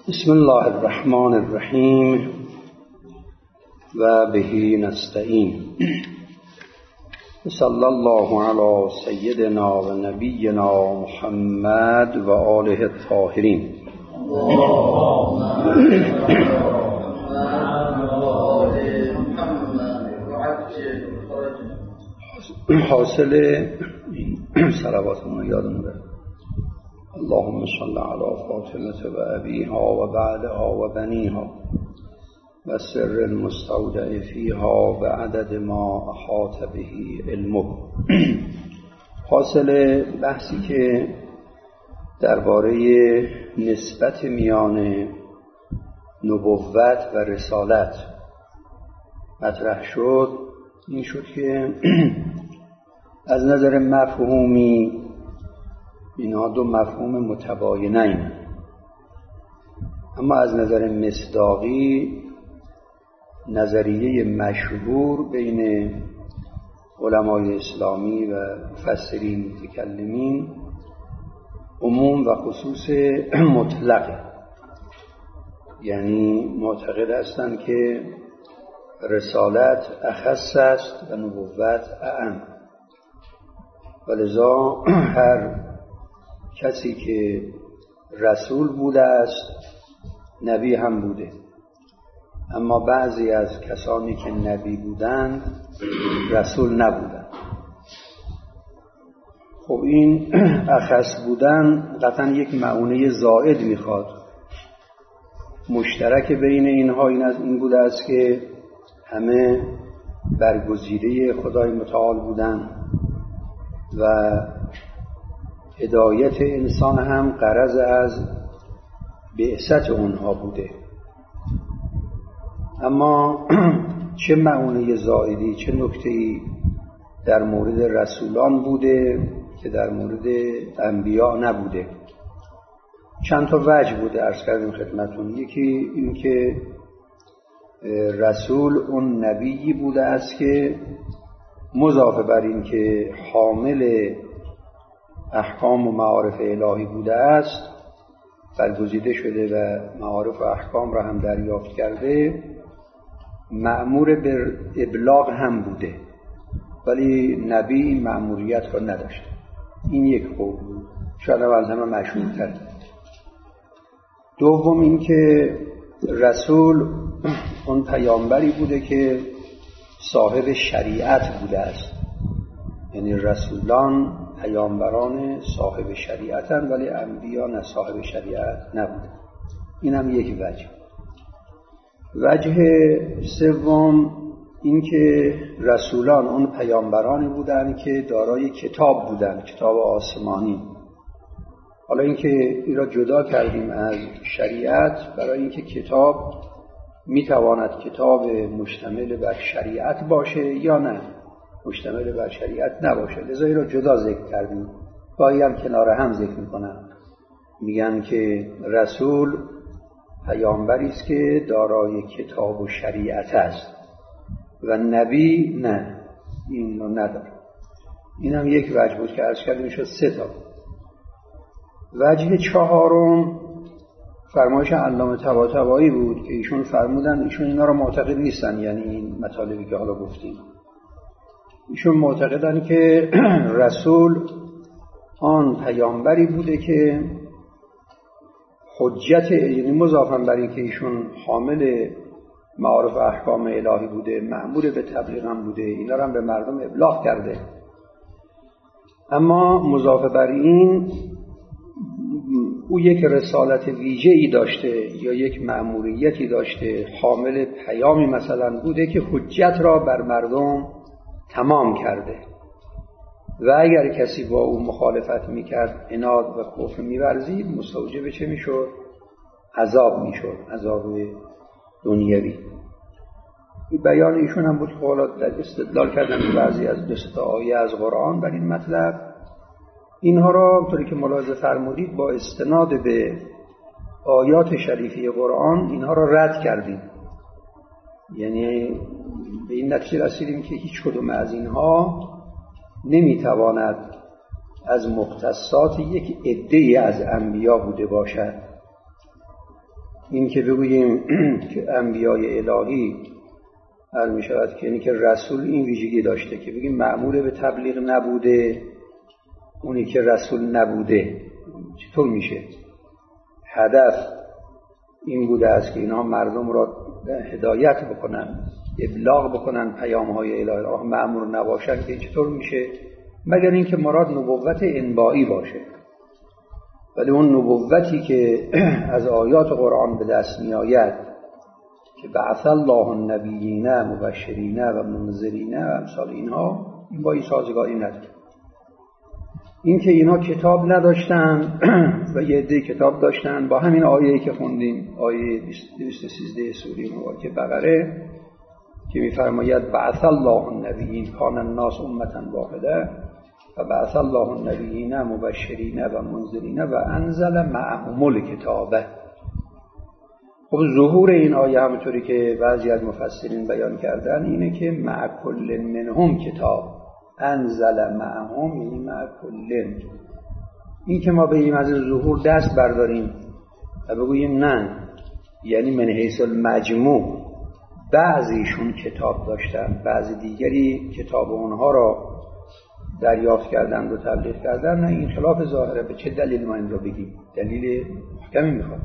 بسم الله الرحمن الرحیم و به نستعین. صلی الله علی سیدنا و نبینا محمد و آله الطاهرین. حاصل صلواتمون یادمون بره. اللهم صل علی فاطمه و ابیها و بعدها و بنیها و سر المستودع فیها و عدد ما احاط به علمه. حاصل بحثی که درباره نسبت میان نبوت و رسالت مطرح شد این شد که از نظر مفهومی اینها دو مفهوم متباینین، اما از نظر مصداقی نظریه مشهور بین علمای اسلامی و مفسرین متکلمین عموم و خصوص مطلقه، یعنی معتقد هستند که رسالت اخص است و نبوت اعم، ولذا هر کسی که رسول بوده است نبی هم بوده، اما بعضی از کسانی که نبی بودند رسول نبودند. خب این اخص بودن قطعا یک معونه زائد میخواد. مشترک بین اینها این بوده است که همه برگزیده خدای متعال بودند و هدایت انسان هم غرض از بعثت اونها بوده. اما چه معونه زائدی، چه نکته‌ای در مورد رسولان بوده که در مورد انبیا نبوده؟ چند تا وجه بوده عرض کردیم خدمتون. یکی این که رسول اون نبیی بوده است که مضافه بر این که حامل احکام و معارف الهی بوده است، برگزیده شده و معارف و احکام را هم دریافت کرده، مأمور به ابلاغ هم بوده، ولی نبی این مأموریت را نداشته. این یک قول بود، شاید از همه مشهورتر. دوم این که رسول اون پیامبری بوده که صاحب شریعت بوده است، یعنی رسولان پیامبران صاحب شریعتن ولی انبیا نه صاحب شریعت نبودن. این هم یک وجه. وجه سوم این که رسولان اون پیامبرانی بودن که دارای کتاب بودن، کتاب آسمانی. حالا این که این را جدا کردیم از شریعت برای اینکه کتاب میتواند کتاب مشتمل بر شریعت باشه یا نه مشتمل بر شریعت نباشه، لذا این را جدا ذکر کردیم. گاهی هم کنار هم ذکر میکنن، میگن که رسول پیامبری است که دارای کتاب و شریعت است و نبی نه، این رو نداره. این هم یک وجه بود که عرض کردیم شد 3 تا. وجه چهارم فرمایش علامه طباطبایی بود که ایشون فرمودن ایشون اینا رو معتقد نیستن، یعنی این مطالبی که حالا گفتیم. ایشون معتقدن که رسول آن پیامبری بوده که حجت، یعنی مضافاً بر این که ایشون حامل معارف و احکام الهی بوده، مأمور به تبلیغ هم بوده، اینا رو هم به مردم ابلاغ کرده، اما مضافه بر این او یک رسالت ویژه‌ای داشته یا یک مأموریتی داشته، حامل پیامی مثلا بوده که حجت را بر مردم تمام کرده و اگر کسی با او مخالفت میکرد، عناد و کفر می‌ورزید، مستوجب چه میشد؟ عذاب میشد، عذاب دنیوی. بیان ایشون هم بود که حالا استدلال کردن بعضی از 2 آیه از قرآن بر این مطلب. اینها را اونطوری که ملاحظه فرمودید با استناد به آیات شریفه قرآن اینها را رد کردیم، یعنی به این نتیجه رسیدیم که هیچ کدوم از اینها نمیتواند از مختصات یک عده‌ای از انبیا بوده باشد. این که بگوییم که انبیای الهی می شود که اینی که رسول این ویژگی داشته که بگیم مأمور به تبلیغ نبوده، اونی که رسول نبوده چطور میشه؟ هدف این بوده است که اینها مردم را هدایت بکنن، ابلاغ بکنن پیام‌های الهی. مأمور نباشن که چطور میشه؟ مگر اینکه مراد نبوت انبائی باشه. ولی اون نبوتی که از آیات قرآن به دست می آید که بعث الله النبیین مبشرین و منذرین و امثال اینها، این با این سازگاری نداره. این که اینها کتاب نداشتن و یه عده کتاب داشتن، با همین آیه‌ای که خوندیم، آیه 213 سوره مبارکه بقره که می‌فرماید بعث الله النبیین کان الناس امة واحده و بعث الله النبیین مبشرین و منذرین و انزل معهم الکتاب. خب ظهور این آیه همونطوری که بعضی از مفسرین بیان کردن اینه که مع کل منهم کتاب، انزل معهم یعنی مع کل. این که ما بگیم از ظهور دست برداریم و بگوییم نه، یعنی من حیث المجموع بعضیشون کتاب داشتن، بعضی دیگری کتاب اونها را دریافت کردن و تبلیغ کردن، نه، این خلاف ظاهره. به چه دلیل ما این رو بگیم؟ دلیل محکمی میخواد.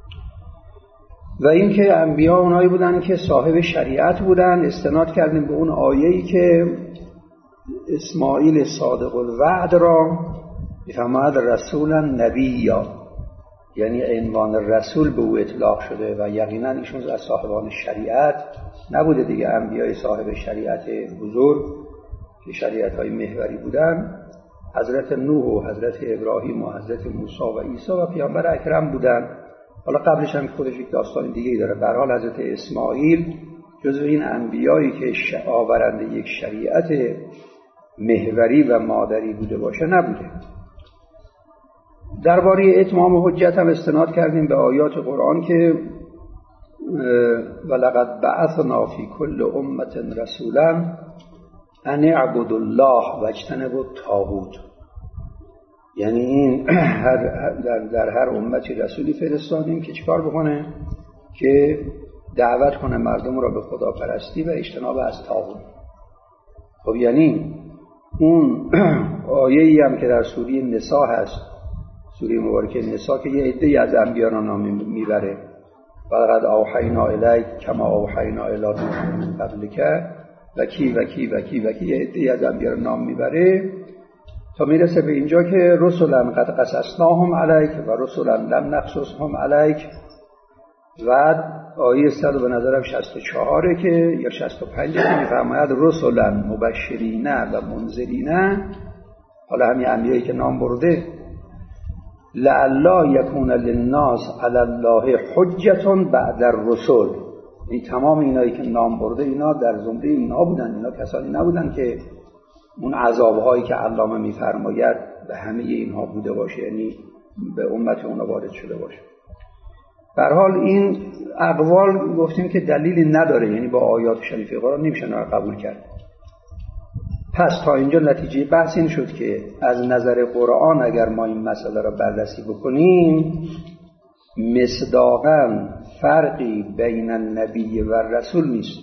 و این که انبیا اونایی بودن که صاحب شریعت بودن. استناد کردیم به اون آیه‌ای که اسماعیل صادق الوعد را می‌فرماید رسولا نبیا، یعنی عنوان رسول به او اطلاق شده و یقینا ایشون از صاحبان شریعت نبوده دیگه. انبیای صاحب شریعت بزرگ که شریعت‌های محوری بودن حضرت نوح و حضرت ابراهیم و حضرت موسی و عیسی و پیامبر اکرم بودن. حالا قبلش هم خودش یک داستان دیگه‌ای داره. به هر حال حضرت اسماعیل جزو این انبیایی که آورنده یک شریعت محوری و مادری بوده باشه نبوده. درباره اتمام حجت هم استناد کردیم به آیات قرآن که ولقد بعثنا فی کل امة رسولا ان اعبدوا الله واجتنبوا الطاغوت. یعنی این در هر امتی رسولی فرستادیم که چیکار بکنه؟ که دعوت کنه مردم را به خداپرستی و اجتناب از طاغوت. خب یعنی اون آیه‌ای هم که در سوره نساء هست، سوره مبارکه نساء، که یه عده‌ای از انبیا را نام میبره، ولقد اوحینا الیک کما اوحینا الی نوح من قبلک و کی و کی و کی و کی، یه عده‌ای از انبیا را نام میبره تا میرسه به اینجا که رسولا قد قصصناهم علیک و رسولا لم نقصصهم علیک. و آیه 100 به نظرم 64 که یا 65 که میفرماید رسولا مبشرین و منذرین، حالا همین انبیایی که نام برده، لعلا یکون للناس علی الله حجة بعد الرسل. این تمام اینایی که نام برده اینا در زمره اینا بودن. اینا کسانی نبودن که اون عذابهایی که علامه میفرماید به همه اینها بوده باشه، یعنی به امت اونا وارد شده باشه. به هر حال این اقوال گفتیم که دلیلی نداره، یعنی با آیات شریفه قرآن نمیشه اینا رو قبول کرد. پس تا اینجا نتیجه بحث این شد که از نظر قرآن اگر ما این مسئله را بررسی بکنیم، مصداقاً فرقی بین النبی و رسول نیست.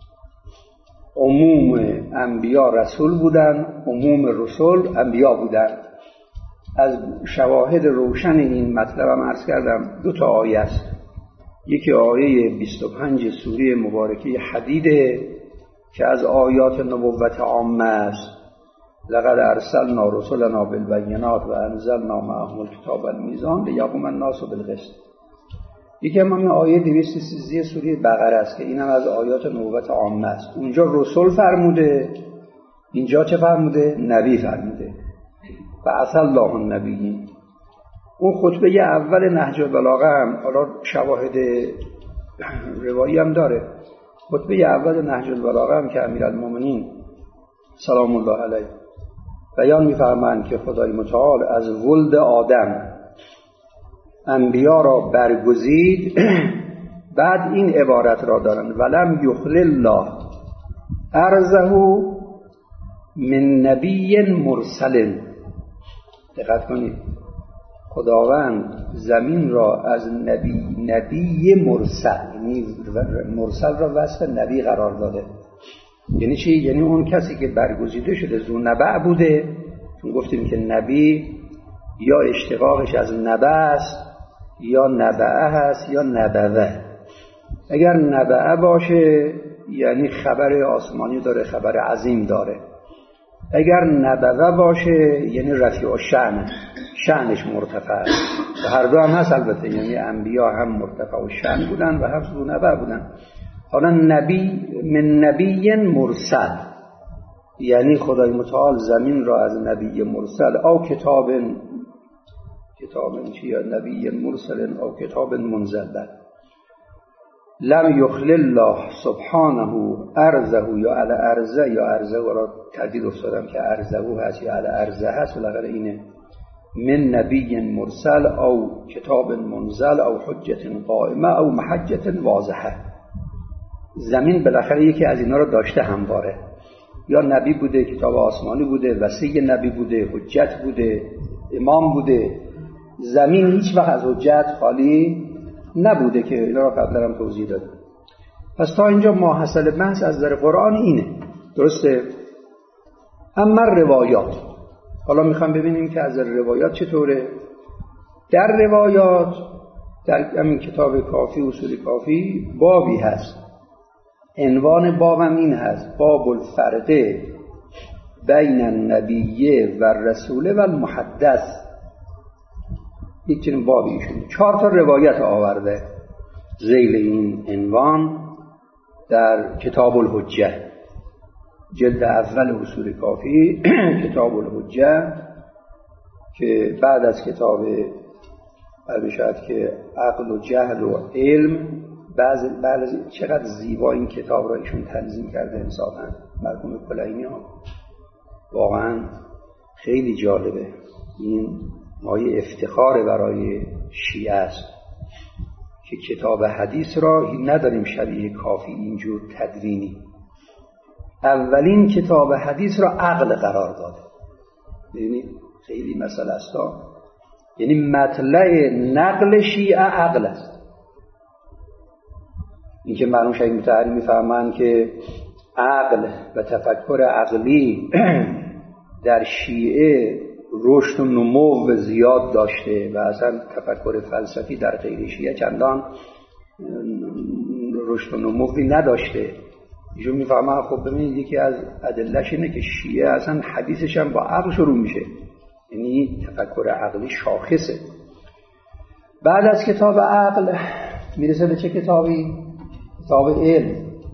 عموم انبیا رسول بودن، عموم رسول انبیا بودن. از شواهد روشن این مطلبم عرض کردم 2 آیه است. یکی آیه 25 سوره مبارکه حدیده که از آیات نبوت عامه است. لقد ارسلنا رسلنا بالبینات و انزلنا معهم الکتاب والمیزان لیقوم الناس بالقسط. یکی هم آیه 213 سوره بقره است که اینم از آیات نبوت عامه است. اونجا رسول فرموده، اینجا چه فرموده؟ نبی فرموده. بعث الله النبیین. اون خطبه اول نهج البلاغه هم حالا شواهد روایی هم داره. خطبه اول نهج البلاغه هم که امیرالمومنین سلام الله علیه بیان می‌فرمایند که خدای متعال از ولد آدم انبیا را برگزید. بعد این عبارت را دارن ولم یخل الله ارزه من نبی مرسل. دقت کنید، خداوند زمین را از نبی مرسل، یعنی مرسل را وصف نبی قرار داده. یعنی چی؟ یعنی اون کسی که برگزیده شده ذو نبع بوده. چون گفتیم که نبی یا اشتقاقش از نبع است یا نبعه هست یا نبوه. اگر نبعه باشه یعنی خبر آسمانی داره، خبر عظیم داره. اگر نبوه باشه یعنی رفیع الشأن، شأنش مرتفع است. و هر دو هم هست البته، یعنی انبیا هم مرتفع الشأن بودن و هم ذو نبع بودن. حالا نبی من نبی مرسل، یعنی خدای متعال زمین را از نبی مرسل او کتاب چی یا نبی مرسل او کتاب منزل لم یخل الله سبحانه ارضه یا علی ارضه یا ارضه را تردید افتادم که ارضه هست یا علی ارضه هست، بالاخره اینه. من نبی مرسل او کتاب منزل او حجت قائمه او محجت واضحه. زمین بالاخره یکی از اینا رو داشته همواره، یا نبی بوده، کتاب آسمانی بوده، وصی نبی بوده، حجت بوده، امام بوده. زمین هیچ وقت از حجت خالی نبوده که اینا رو قبلا هم توضیح دادیم. پس تا اینجا ماحصل بحث از نظر قرآن اینه، درسته؟ اما روایات، حالا میخوام ببینیم که از نظر روایات چطوره. در روایات در همین کتاب کافی، اصول کافی، بابی هست، عنوان بابم این هست: باب الفرقه بین النبیه و الرسول و المحدث. یک چنین بابی ایشون 4 تا روایت آورده ذیل این عنوان در کتاب الحجه، جلد اول اصول کافی کتاب الحجه، که بعد از کتاب شاید که عقل و جهل و علم، بعد چقدر زیبا این کتاب را ایشون تنظیم کرده انصافا مرحوم کلینی ها، واقعا خیلی جالبه. این مایه افتخار برای شیعه است که کتاب حدیث را نداریم شبیه کافی اینجور تدوینی. اولین کتاب حدیث را عقل قرار داده. یعنی خیلی مسئله است، یعنی مطلع نقل شیعه عقل است. این که مرحوم شیخ مطهری میفهمند که عقل و تفکر عقلی در شیعه رشد و نمو زیاد داشته و اصلا تفکر فلسفی در غیر شیعه چندان رشد و نموی نداشته. ایشون میفهمن خب ببینید یکی از ادله‌اش اینه که شیعه اصلا حدیثش هم با عقل شروع میشه، یعنی تفکر عقلی شاخصه. بعد از کتاب عقل میرسه به چه کتابی؟ کتاب علم،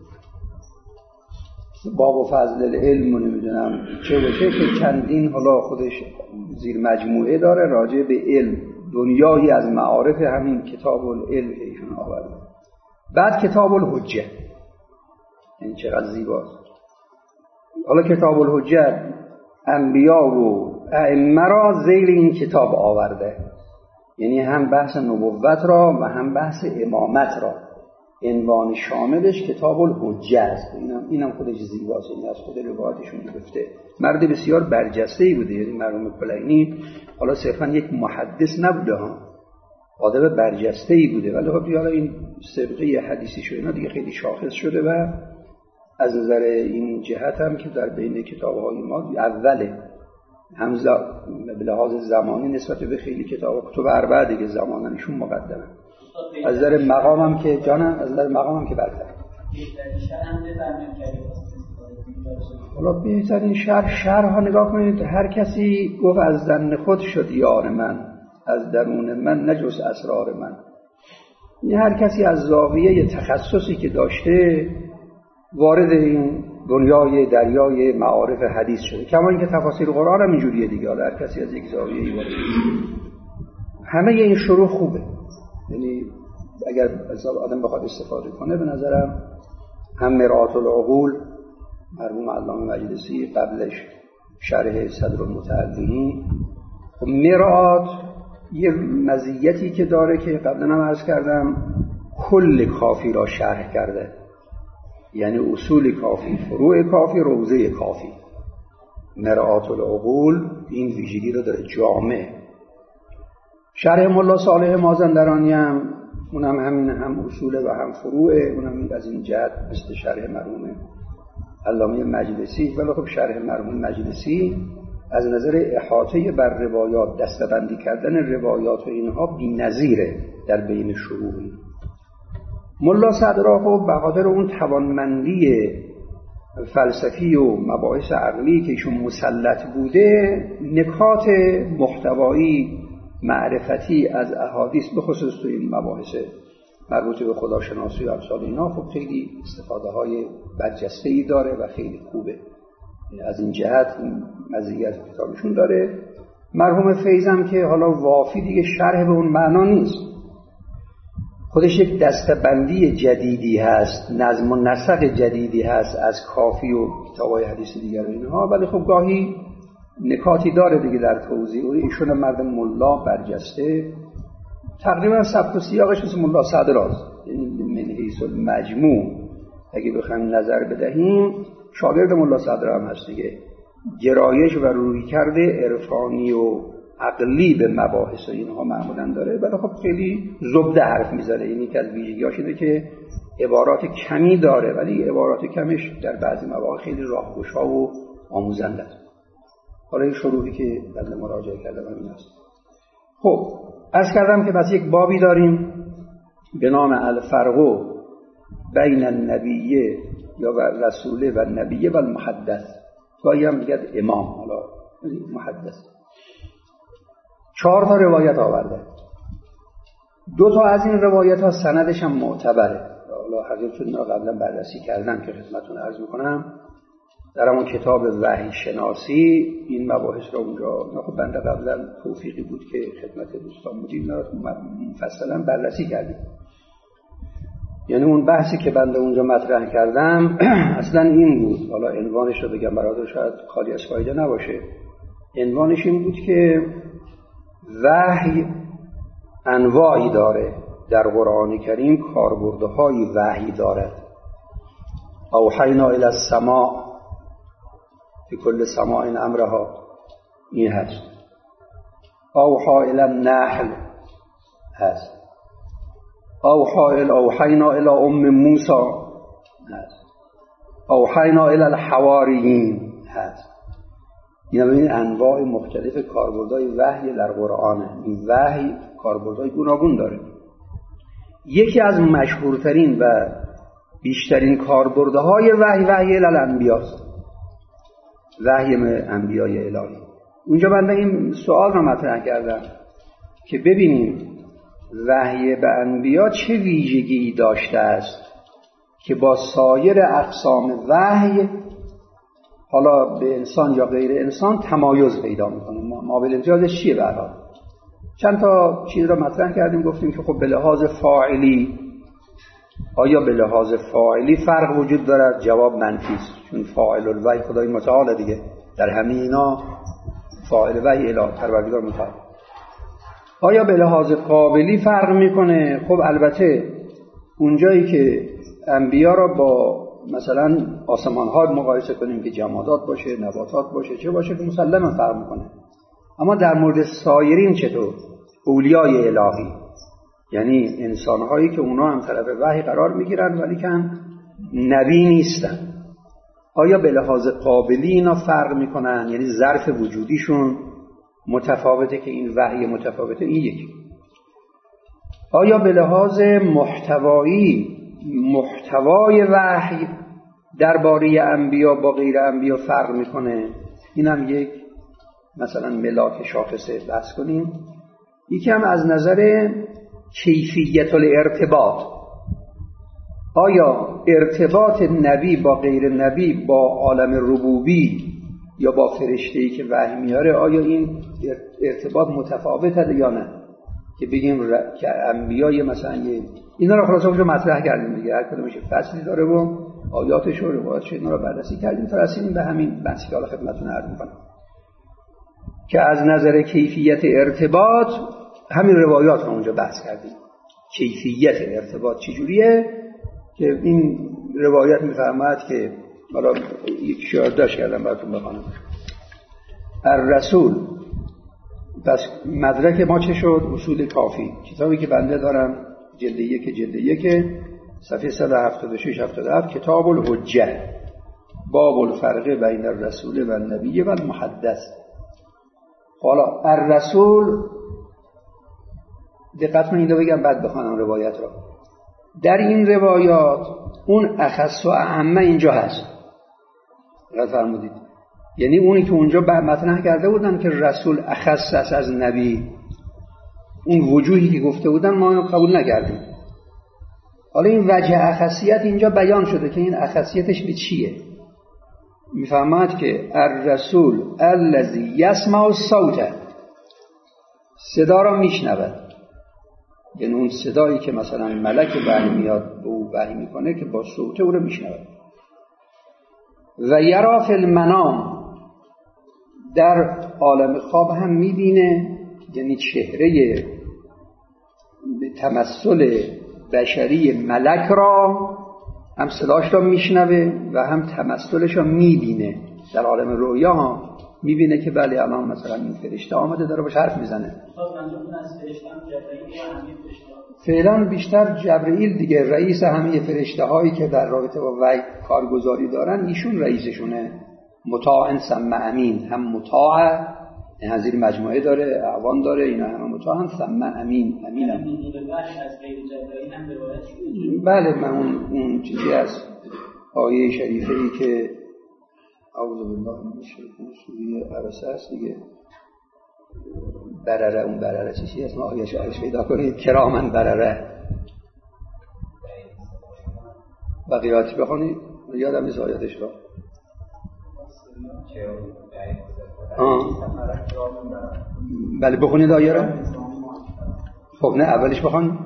باب و فضل العلم، نمیدونم چه و چه، که چندین حالا خودش زیر مجموعه داره راجع به علم، دنیایی از معارف همین کتاب العلم که ایشون آورده. بعد کتاب الحجه، این چقدر زیباست. حالا کتاب الحجه انبیا و ائمه را ذیل این کتاب آورده، یعنی هم بحث نبوت را و هم بحث امامت را. عنوان شاملش کتاب الحجه است. اینم خودش زیباست، این از خود روایتشون گرفته. مرد بسیار برجسته‌ای بوده، یعنی مرحوم کلینی حالا صرفا یک محدث نبوده ها، آدم برجسته‌ای بوده، ولی خب حالا این سابقه حدیثی شده اینا دیگه خیلی شاخص شده و از نظر این جهت هم که در بین کتاب‌های ما اوله، هم به لحاظ زمانی نسبت به خیلی کتب اربعه دیگه زمانشون مقدمه. از نظر مقامم که جانم، از نظر مقامم که برتر. حالا بهترین شرح ها نگاه کنید. هر کسی گفت از ظن خود شد یار من، از درون من نجس اسرار من. یعنی هر کسی از زاویه تخصصی که داشته وارد این دنیای دریای معارف حدیث شده. کما اینکه تفاسیر قرآن هم اینجوریه دیگه، هر کسی از یک زاویه‌ای وارد. همه این شروع خوبه، یعنی اگر آدم بخواد استفاده کنه به نظرم هم مرآت العقول مرحوم علامه مجلسی، قبلش شرح صدر المتعلمین. خب مرآت یه مزیتی که داره که قبلا هم عرض کردم کل کافی را شرح کرده، یعنی اصول کافی، فروع کافی، روضه کافی. مرآت العقول این ویژگی رو داره، جامع. شرح ملا صالح مازندرانی هم اونم همین، هم اصوله و هم فروعه، اونم از این جهت مثل شرح مرحوم علامه مجلسی. ولی خب شرح مرحوم مجلسی از نظر احاطه بر روایات، دسته‌بندی کردن روایات و اینها بی‌نظیره در بین شروحی. ملا صدرا خب بخاطر اون توانمندی فلسفی و مباحث عقلی که ایشون مسلط بوده، نکات محتوایی معرفتی از احادیث به خصوص تو این مباحث مربوط به خداشناسی و امثال اینا خب خیلی استفاده های برجسته‌ای داره و خیلی خوبه. از این جهت مزیت کتابشون داره. مرحوم فیضم که حالا وافی دیگه شرح به اون معنا نیست، خودش یک دسته‌بندی جدیدی هست، نظم و نسق جدیدی هست از کافی و کتاب‌های حدیث دیگر و اینها، ولی خب گاهی نکاتی داره دیگه در توضیح. ایشون مرد ملا برجسته، تقریبا سبک و سیاقش مثل ملا صدراست، یعنی من حیث المجموع اگه بخوایم نظر بدهیم شاگرد ملا صدرا هم هست دیگه. گرایش و رویکرد عرفانی و عقلی به مباحث و اینها معمولا داره، ولی خب خیلی زبده حرف میزنه. یعنی که از ویژگی‌هاش اینه که عبارات کمی داره، ولی عبارات کمش در بعضی مواقع خیلی راهگشا و آموزنده است. حالا این شروحی که بنده مراجعه کردم همین است. خب عرض کردم که بس یک بابی داریم به نام الفرق بین النبیه یا رسوله و النبیه و المحدث، گاهی هم میگه امام، حالا محدث. 4 تا روایت آورده. 2 تا از این روایت ها سندش هم معتبره. حالا حقیقتون قبلا بررسی کردم که خدمتتون عرض میکنم. در همون کتاب وحی شناسی این مباحث را اونجا خب بنده قبلا توفیقی بود که خدمت دوستان بودیم مفصلا بررسی کردیم. یعنی اون بحثی که بنده اونجا مطرح کردم اصلا این بود، حالا عنوانش رو بگم برادر شاید خالی از فایده نباشه. عنوانش این بود که وحی انواعی داره، در قرآن کریم کاربردهای وحی دارد. اوحینا الی السماء فی کل سماء امرها، این هست. اوحا الی النحل هست. اوحینا الی ام موسی هست. اوحینا الی الحواریین هست. این انواع مختلف کاربردهای وحی در قرآنه. این وحی کاربردهای گوناگون داره. یکی از مشهورترین و بیشترین کاربردهای وحی الانبیاست، وحی انبیای الهی. اونجا من به این سوال رو مطرح کردم که ببینیم وحی به انبیا چه ویژگی داشته است که با سایر اقسام وحی، حالا به انسان یا غیر انسان، تمایز پیدا میکنه. مابل امتیازش چیه؟ برای چند تا چیز را مطرح کردیم، گفتیم که خب به لحاظ فاعلی، آیا به لحاظ فاعلی فرق وجود دارد؟ جواب منفی است، چون فاعل الوحی خدای متعال دیگه، در همه اینا فاعل وحی الهی پروردگار متعال. آیا به لحاظ قابلی فرق میکنه؟ خب البته اونجایی که انبیا را با مثلا آسمان ها مقایسه کنیم که جمادات باشه، نباتات باشه، چه باشه، که مسلما فرق میکنه. اما در مورد سایرین چطور؟ اولیای الهی، یعنی انسان هایی که اونا هم طرف وحی قرار میگیرن ولی که نبی نیستن، آیا به لحاظ قابلی اینا فرق میکنن؟ یعنی ظرف وجودیشون متفاوته که این وحی متفاوته. این یکی. آیا به لحاظ محتوایی، محتوای وحی درباره انبیا با غیر انبیا فرق میکنه؟ این هم یک مثلا ملاک شاخصه بحث کنیم. یکی هم از نظر کیفیت الارتباط، آیا ارتباط نبی با غیر نبی با عالم ربوبی یا با فرشته‌ای که وحی میاره، آیا این ارتباط متفاوته یا نه؟ که بگیم که انبیای مثلا اینا رو خلاصه اونجا مطرح کردیم دیگه، هر کدومش فصلی داره و آیاتش و روایاتش اینا رو بررسی کردیم تا رسیدیم به همین بحثی که حالا خدمتتون عرض می‌کنم که از نظر کیفیت ارتباط همین روایات رو اونجا بحث کردیم. کیفیت ارتباط چجوریه که این روایت می‌فرماید که حالا یک شعار داشت کردم براتون بخونم. الرسول پس مدرک ما چه شد؟ اصول کافی، کتابی که بنده دارم جلد 1 صفحه 176 77 کتاب الحجه، باب الفرق بین الرسول و النبی و المحدث. حالا الرسول، دقت کنید اینو بگم بعد بخوانم روایت را. در این روایات اون اخص و اعم اینجا هست، دقت فرمودید؟ یعنی اونی که اونجا مطرح کرده بودن که رسول اخص است از نبی، اون وجوهی که گفته بودن ما اینو قبول نکردیم. حالا این وجه اخصیت اینجا بیان شده که این اخصیتش به چیه؟ میفهمد که الرسول الذی یسمع الصوت، صدا را میشنود، یعنی اون صدایی که مثلا ملک وحی میاد به او وحی میکنه که با صوت او رو میشنود. و یرا فی المنام، در عالم خواب هم میبینه، یعنی چهره تمثل بشری ملک را هم صداش را میشنوه و هم تمثلش را میبینه. در عالم رویا ها میبینه که بله الان مثلا این فرشته آمده داره باش حرف میزنه. فعلا بیشتر جبرئیل دیگه رئیس همه فرشته هایی که در رابطه با وحی کارگزاری دارن، ایشون رئیسشونه. مطاع سمع امین، هم مطاع حضیر مجموعه داره، اعوان داره، اینا همه مطاع، هم سمع امین، امین هم. بله، من اون چیزی از آیه شریفه ای که اعوذ بالله من الشیطان سوره عبسه است دیگه، برره، اون برره چیزی هست، ما آیه شعرش پیدا کنید، کرامن برره، بقیاتی بخونید، یادم نیست آیاتش را. بله بخونید آیه را. خب نه اولش بخون.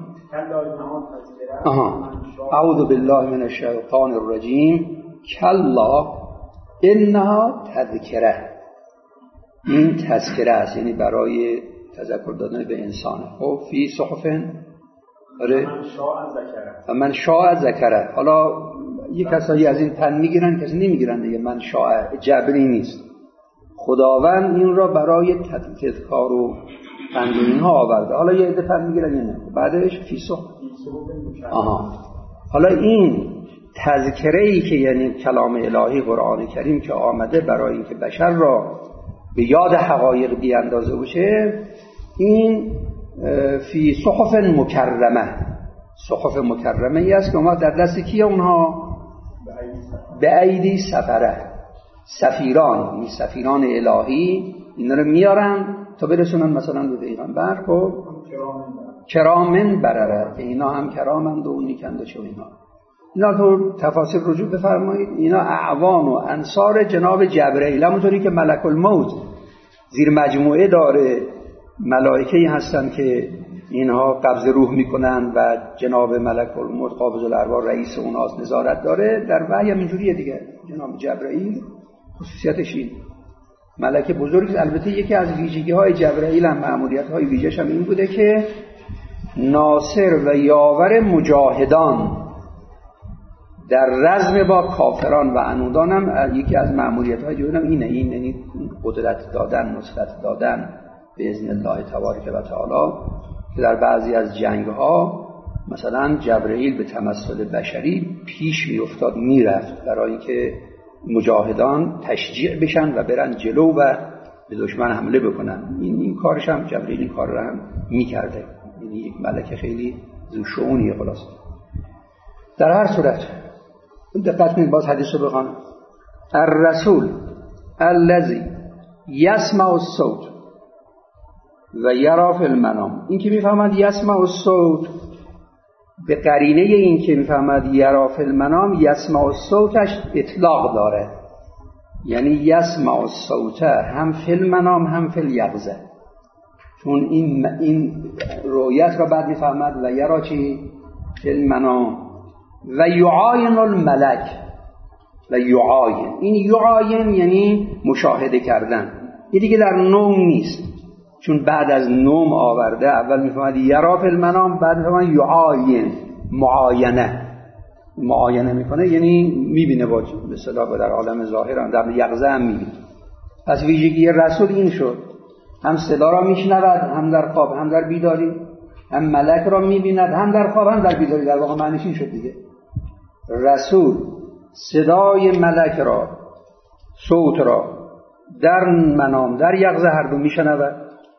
اعوذ بالله من الشیطان الرجیم کلا انها تذکره. این تذکره است، یعنی برای تذکر دادن به انسان. خب فی صحف، آره، من شاء ذکره. حالا یک کسایی از این تن میگیرن، کسی نمیگیرن دیگه. من شاء جبری نیست، خداوند این را برای تذکار و تنبیه ها آورده. حالا یه عده تن میگیرن یا نه. بعدش فی صحف. حالا این تذکره‌ای که یعنی کلام الهی قرآن کریم که آمده برای اینکه بشر را به یاد حقایق بیاندازه باشه، این فی صحف مکرمه. صحف مکرمه ای است که اومد در دست کیه؟ اونها به ایدی سفره، سفیران، این سفیران الهی اینا رو میارن تا برسونن مثلا به پیغمبر. خب کرامن برره، که اینا هم کرامند و نیکند و چه اینا تو تفاسیر رجوع بفرمایید. اینا اعوان و انصار جناب جبرئیل، همونطوری که ملک الموت زیر مجموعه داره ملائکه‌ای هستن که اینها قبض روح میکنن و جناب ملک الموت قابض الارواح رئیس اونها نظارت داره. در وحی هم اینجوریه دیگه. جناب جبرئیل خصوصیتش این ملک بزرگ. البته یکی از ویژگی‌های جبرئیل هم، مأموریت‌های ویژه‌ش هم این بوده که ناصر و یاور مجاهدان در رزم با کافران و عنودان هم یکی از مأموریت‌های جبرئیل هم اینه. این یعنی قدرت دادن، نصرت دادن به اذن الله تبارک و تعالی، که در بعضی از جنگ‌ها مثلا جبرئیل به تمثل بشری پیش می‌افتاد، میرفت برای اینکه مجاهدان تشجیع بشن و برن جلو و به دشمن حمله بکنن. این کارش هم جبرئیل این کار رو هم می‌کرده. یعنی یک ملک خیلی ذو شؤونیه. خلاص در هر صورت دقت کنید، باز حدیث رو بخوام. الرسول الذی یسمع الصوت و یرا فی المنام. این که میفهمد یسمع الصوت به قرینه این که میفهمد یرا فی المنام، یسمع الصوتش اطلاق داره، یعنی یسمع الصوت هم فی المنام هم فی الیقظه. چون این رؤیت را بعد میفهمد و یرا چی؟ فی المنام. و یعاین الملک، و یعاین، این یعاین یعنی مشاهده کردن. این دیگه در نوم نیست، چون بعد از نوم آورده. اول میفهمد یرا فی المنام، بعد میفهمد یعاین، معاینه میکنه، یعنی میبینه با به اصطلاح در عالم ظاهر هم، در یقظه هم میبینه. پس ویژگی رسول این شد هم صدا را میشنود، هم در خواب هم در بیداری، هم ملک را میبیند، هم در خواب هم در بیداری. در واقع معنیش این شد دیگه. رسول صدای ملک را، صوت را در منام در یقظه هر دو میشنود،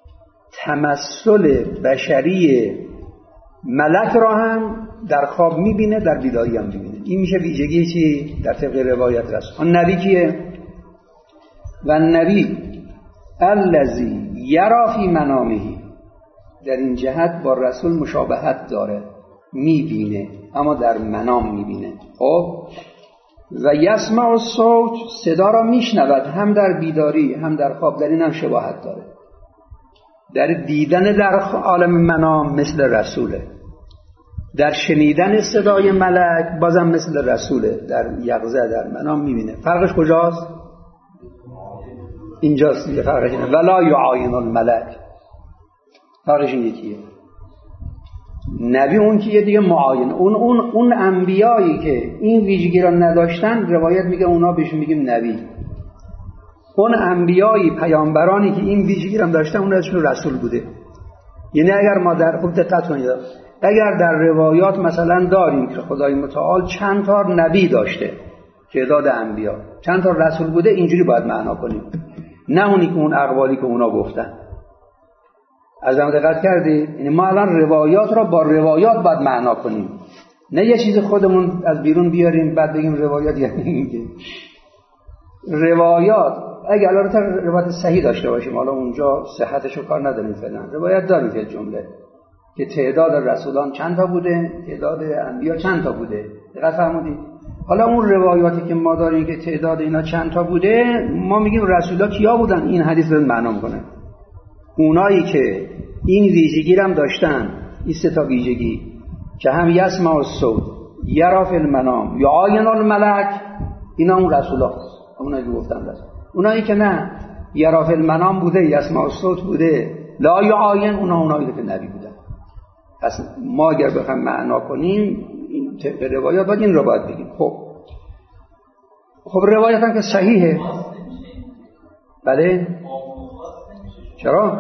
تمثل بشری ملک را هم در خواب میبینه، در بیداری هم میبینه. این میشه ویژگی چی؟ در طبق روایت رسول. اون نبی کیه؟ و نبی الذی یرا فی منامه، در این جهت با رسول مشابهت داره، میبینه اما در منام میبینه. خب و یسمع الصوت، صدا را میشنود، هم در بیداری هم در خواب، در این هم شباهت داره. در دیدن در عالم منام مثل رسوله، در شنیدن صدای ملک بازم مثل رسوله، در یقظه در منام میبینه. فرقش کجاست؟ اینجاست دیگه فرقش اینه. ولا یعاین الملک، فرقش این یکیه. نبی اون کیه دیگه؟ معاین. اون انبیایی که این ویژگی را نداشتن، روایت میگه اونا بهشون میگیم نبی. اون انبیایی پیامبرانی که این ویژگی را داشتن، اون ازشون رسول بوده. یعنی اگر ما در خوب دقت کنید، اگر در روایات مثلا داریم که خدای متعال چند تا نبی داشته، تعداد انبیا چند تا رسول بوده، اینجوری باید معنا کنیم، نه اونی که اون اقوالی که اونا گفتن. از هم دقت کردید؟ یعنی ما الان روایات را با روایات باید معنا کنیم، نه یه چیز خودمون از بیرون بیاریم بعد بگیم روایات. یعنی اینکه روایات اگر الان روایت صحیح داشته باشیم، حالا اونجا صحتشو کار نداریم فعلا، روایت داریم که جمله که تعداد رسولان چند تا بوده، تعداد انبیا چند تا بوده. دقت فرمودید؟ حالا اون روایاتی که ما داریم که تعداد اینا چند تا بوده، ما میگیم رسولا کیا بودن؟ این حدیث رو معنا میکنه. اونایی که این ویژگی هم داشتن، این سه تا ویژگی که هم یسمع الصوت، یرا فی المنام، یعاین الملک، اینا اون رسولا، اونایی که گفتن رسول. اونایی که نه یرا فی المنام بوده، یسمع الصوت بوده، لا یعاین، اونایی که نبی بودن. پس ما اگر بخوایم معنا کنیم این طبق روایات باید این رو باید بگیم. خب روایت هم که صحیحه. بله چرا؟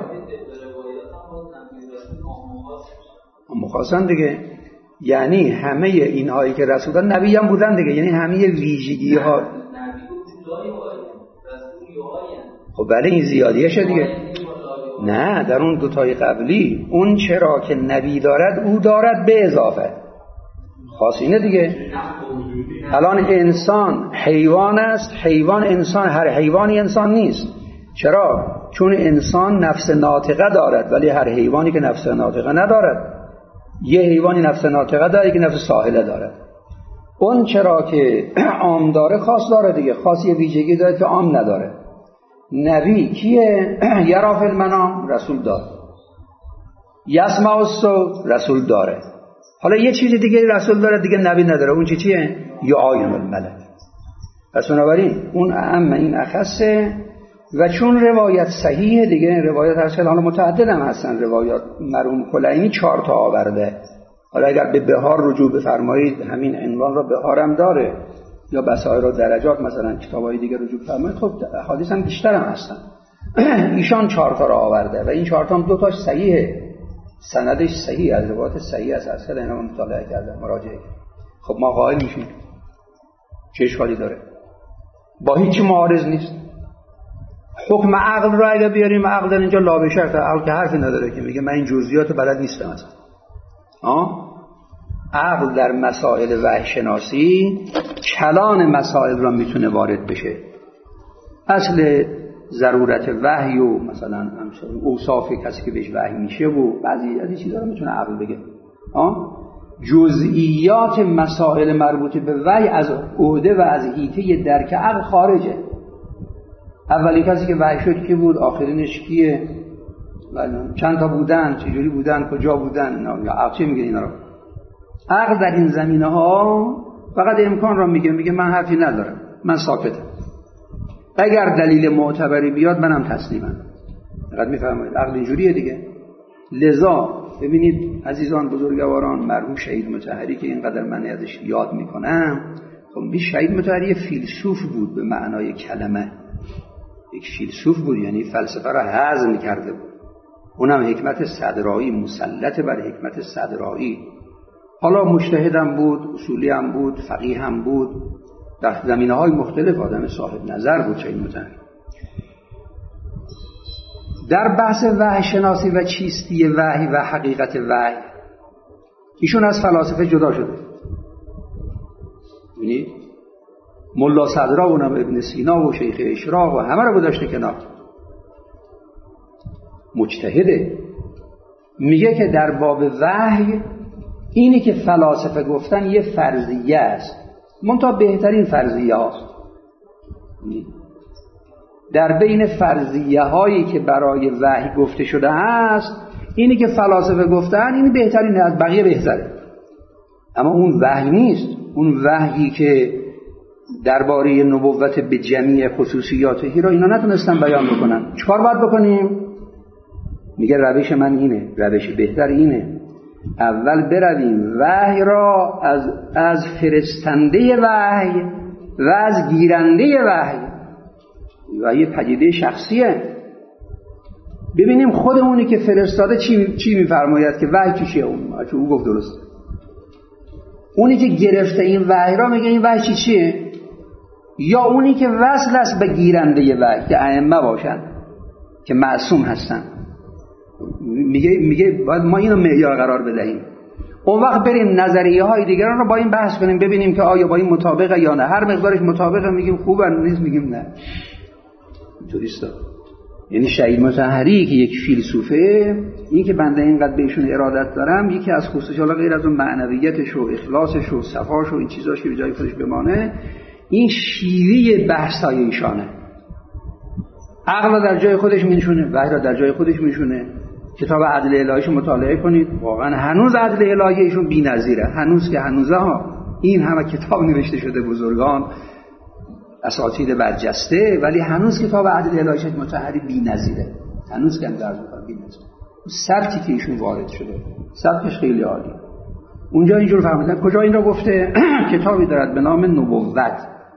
مخاصن دیگه، یعنی همه اینهایی که رسولان نبی هم بودن دیگه، یعنی همه ویژگی ها. خب بله این زیادیه شد دیگه. نه در اون دوتای قبلی اون چرا که نبی دارد او دارد به اضافه، خاص اینه دیگه. الان انسان حیوان است، حیوان انسان، هر حیوانی انسان نیست. چرا؟ چون انسان نفس ناطقه دارد، ولی هر حیوانی که نفس ناطقه ندارد. یه حیوانی نفس ناطقه داره که نفس ساحله دارد. اون چرا که عام داره خاص داره دیگه، خاص یه ویژگی داره که عام نداره. نبی کیه؟ یرا فی المنام، رسول داره. یسمع الصوت، رسول داره. حالا یه چیزی دیگه رسول داره دیگه نبی نداره، اون چیه؟ یعاین الملک. پس بنابراین اون اعم این اخصه. و چون روایت صحیحه دیگه، روایت هستن، حالا متعدد هم هستن روایات. مرحوم کلینی 4 تا آورده. حالا اگر به بهار رجوع بفرمایید، همین عنوان را بهار هم داره، یا بصائر و درجات مثلا کتابای دیگه رجوع بفرمایید، خب احادیث هم بیشتر هم هستن. ایشان 4 تا را آورده و این 4 تا هم 2 تاش صحیحه، سندش صحیح، از روایت صحیح است. اصلا اینا مطالعه کردم، مراجعه. خب ما قائل میشیم چه اشکالی داره؟ با هیچ معارض نیست. حکم عقل را اگه بیاریم، عقل در اینجا لا بشرط، عقل که حرفی نداره که میگه من این جزئیات بلد نیستم اصلا. عقل در مسائل وحی شناسی کلان مسائل را میتونه وارد بشه. اصل ضرورت وحی و مثلا اوصاف کسی که بهش وحی میشه و بعضی از این چیزا رو میتونه عقل بگه. جزئیات مسائل مربوط به وحی از عهده و از حیطه درک عقل خارجه. اولی کسی که وحی شد کی بود؟ آخرینش کیه؟ چند تا بودن؟ چجوری بودن؟ کجا بودن؟ یا عقل چه میگه اینا رو؟ عقل در این زمینه ها فقط امکان را میگه من حرفی ندارم، من ساکتم. اگر دلیل معتبری بیاد منم تسلیمم. فقط میفرمایید عقل اینجوریه دیگه. لذا ببینید عزیزان بزرگواران، مرحوم شهید مطهری که اینقدر من ازش یاد میکنم، خب شهید مطهری فیلسوف بود به معنای کلمه. یک فیلسوف بود، یعنی فلسفه را هضم کرده بود. اونم حکمت صدرایی، مسلط بر حکمت صدرایی. حالا مجتهدم بود، اصولی هم بود، فقیه هم بود، در زمینه‌های مختلف آدم صاحب نظر بود. چه متأهل در بحث وحی شناسی و چیستی وحی و حقیقت وحی ایشون از فلاسفه جدا شده. یعنی ملا صدرا و ابن سینا و شیخ اشراق و همه رو گذاشته کنار. مجتهده. میگه که در باب وحی اینی که فلاسفه گفتن یه فرضیه است، منتها بهترین فرضیه هاست. در بین فرضیه هایی که برای وحی گفته شده است، اینی که فلاسفه گفتن این بهترین، از بقیه بهتره. اما اون وحی نیست. اون وحیی که درباره نبوت به جمیع خصوصیاتهی را اینا نتونستن بیان بکنن. چیکار باید بکنیم؟ میگه روش من اینه، روش بهتر اینه. اول برویم وحی را از فرستنده وحی و از گیرنده وحی و یه پدیده شخصیه ببینیم خودمونی که فرستاده چی میفرماید که وحی چیه. اون گفت درست. اونی که گرفته این وحی را میگه این وحی چیه، یا اونی که وصل است به گیرنده وحی که ائمه باشن که معصوم هستن. میگه باید ما اینو معیار قرار بدهیم. اون وقت بریم نظریه های دیگران رو با این بحث کنیم، ببینیم که آیا با این مطابقه یا نه. هر مقدارش مطابقه میگیم خوبه، نیست میگیم نه. اینطوریست. یعنی شهید مطهری که یک فیلسوفه، این که بنده اینقدر بهشون ارادت دارم، یکی از خصوصیات غیر از اون معنویتش و اخلاصش و صفاش و این چیزاش که به جای خودش بمانه، این شیوه بحثای ایشانه. عقل در جای خودش میشونه، وحی را در جای خودش میشونه. کتاب عدل الهیشو مطالعه کنید، واقعا هنوز عدل الهیشون بی‌نظیره. هنوز که هنوزه ها این همه کتاب نوشته شده، بزرگان اساتید برجسته، ولی هنوز کتاب عدل الهی شیخ مطهری بی‌نظیره. هنوز که درس می‌خونه بی‌نظیره. سبکی که ایشون وارد شده، سبکش خیلی عالیه. اونجا اینجور فهمیدن. کجا این رو گفته؟ کتابی دارد به نام نبوت.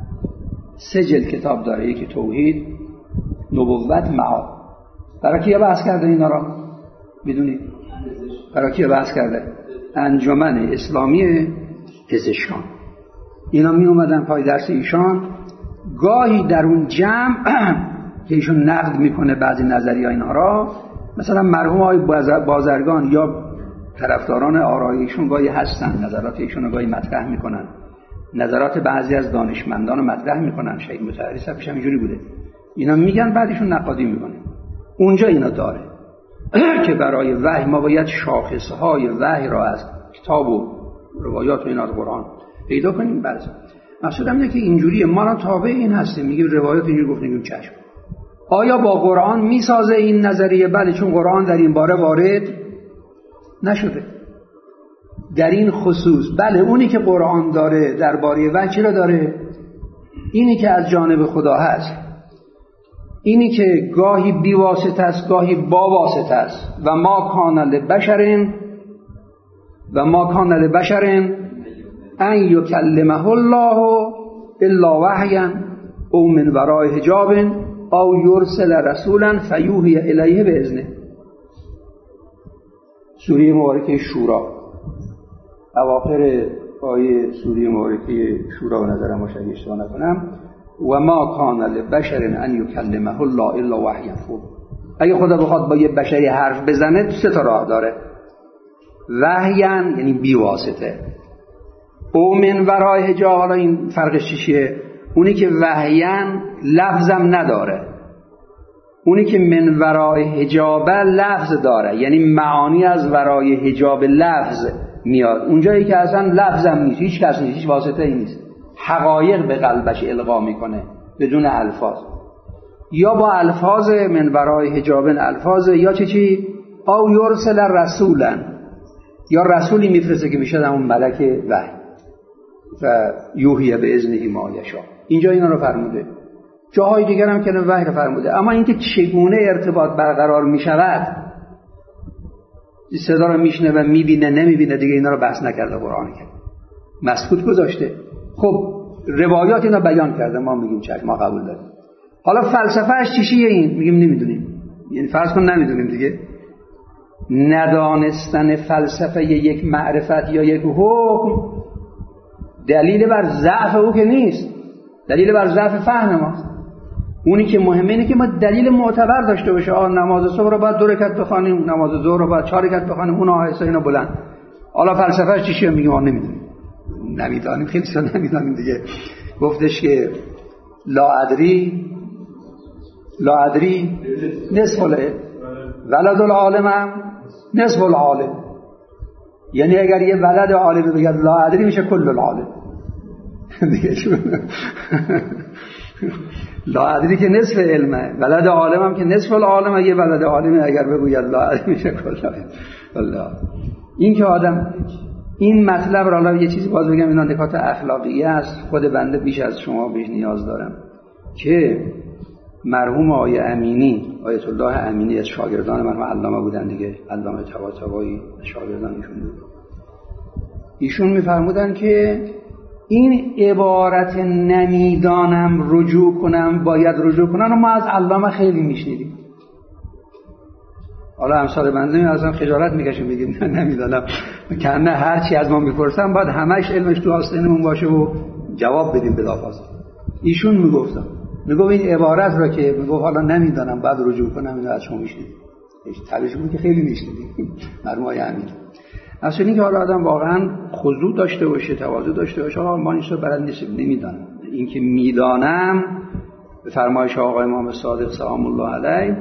3 جلد کتاب داره. یکی توحید، نبوت، معاد. برای کی بحث کرده اینا را؟ میدونید؟ برای کی بحث کرده؟ انجمن اسلامی پزشکان. اینا می اومدن پای درس ایشان، گاهی در اون جمع که ایشون نقد میکنه بعضی نظریه اینا را، مثلا مرحوم آقای بازرگان یا طرفداران آرای ایشون گاهی هستن، نظرات ایشون رو گاهی مطرح میکنن، نظرات بعضی از دانشمندان رو مطرح میکنن. شهید مطهری صفش هم اینجوری بوده. اینا میگن بعدشون نقادی میکنه. اونجا اینا داره که برای وحی ما باید شاخصهای وحی را از کتاب و روایات و اینا از قرآن پیدا کنیم. بعضی مقصودم اینه که اینجوریه، ما را تابع این هستیم. میگیم روایات اینجوری گفت، میگیم چشم. آیا با قرآن میسازه این نظریه؟ بله، چون قرآن در این باره وارد نشده در این خصوص. بله، اونی که قرآن داره درباره وحی چی را داره؟ اینی که از جانب خدا هست، اینی که گاهی بی واسطه است، گاهی با واسطه است. و ما کان لبشر ان یکلمه الله الا وحیا او من وراء حجاب او یرسل رسولا فیوحی الیه باذنه. سوره مبارکه شورا، اواخر آیه سوره مبارکه شورا به نظرم باشه اگه اشتباه نکنم، و ما کان لبشر ان یکلمه الله الا وحیا. خوب، اگه خدا بخواد با یه بشری حرف بزنه 3 تا راه داره. وحیا یعنی بی واسطه، او من ورای حجاب. حالا این فرقش چیه؟ اونی که وحیا لفظم نداره، اونی که من ورای حجاب لفظ داره، یعنی معانی از ورای حجاب لفظ میاد. اونجایی که اصلا لفظم نیست، هیچ کس نیست، هیچ واسطه ای نیست، حقایق به قلبش القا میکنه بدون الفاظ، یا با الفاظ من ورای حجاب الفاظ، یا چی او یرسل رسولا، یا رسولی میفرسته که میشه اون ملک وحی و یوحی باذنه ما یشاء. اینجا اینا رو فرموده، جاهای دیگر هم که وحی رو فرموده. اما اینکه چگونه ارتباط برقرار میشود، صدا رو میشنه و میبینه نمیبینه، دیگه اینا رو بحث نکرده قرآن، کرد مسکوت گذاشته. خب روایات اینا بیان کرده، ما میگیم چشم، ما قبول داریم. حالا فلسفهش چیه این؟ میگیم نمیدونیم. یعنی فرض کن نمیدونیم دیگه. ندانستن فلسفه یک معرفت یا یک حکم دلیل بر ضعف او که نیست، دلیل بر ضعف فهم ماست. اونی که مهمه اینه که ما دلیل معتبر داشته باشه. نماز صبح رو باید 2 رکعت بخوانیم، نماز ظهر رو باید 4 رکعت بخوانیم، اون آهسته اینا بلند. حالا فلسفهش چیه؟ میگیم ما نمیدونیم. نمیدونیم، خیلی چیزا نمیدونیم دیگه. گفتش که لا ادری نصف العلم، ولد العالم هم نصف العالم. یعنی اگر یه ولد عالم بگه لا ادری میشه کل العالم دیگه. لا ادری که نصف علمه، ولد عالم هم که نصف العالم. یه ولد عالم اگر بگوید لا ادری میشه کل العالم. والله این که آدم این مطلب را، حالا یه چیزی باز بگم، اینا نکات اخلاقی است. خود بنده بیش از شما بهش نیاز دارم که مرحوم آقای امینی، آیت الله امینی از شاگردان مرحوم علامه بودن دیگه، علامه طباطبایی شاگردان ایشون بود. ایشون میفرمودن که این عبارت نمیدانم رجوع کنم، باید رجوع کنم، و ما از علامه خیلی میشنیدیم. حالا امثال بنده اصلا خجالت میکشیم بگیم نمیدانم، کنه هر چی از ما میپرسن باید همش علمش تو آستینمون باشه و جواب بدیم بلافاصله. ایشون میگفت این عبارت را که میگفت حالا نمیدانم بعد رجوع کنم، اینو از شما میشنیدیم. تعبیرش بود که خیلی میشنیدیم مرحوم امین. اصلا این که حالا آدم واقعا خضوع داشته باشه، تواضع داشته باشه. حالا ما اینو بلد نیستیم، نمیدانم. این که میدانم به فرمایش آقای امام صادق سلام الله علیه،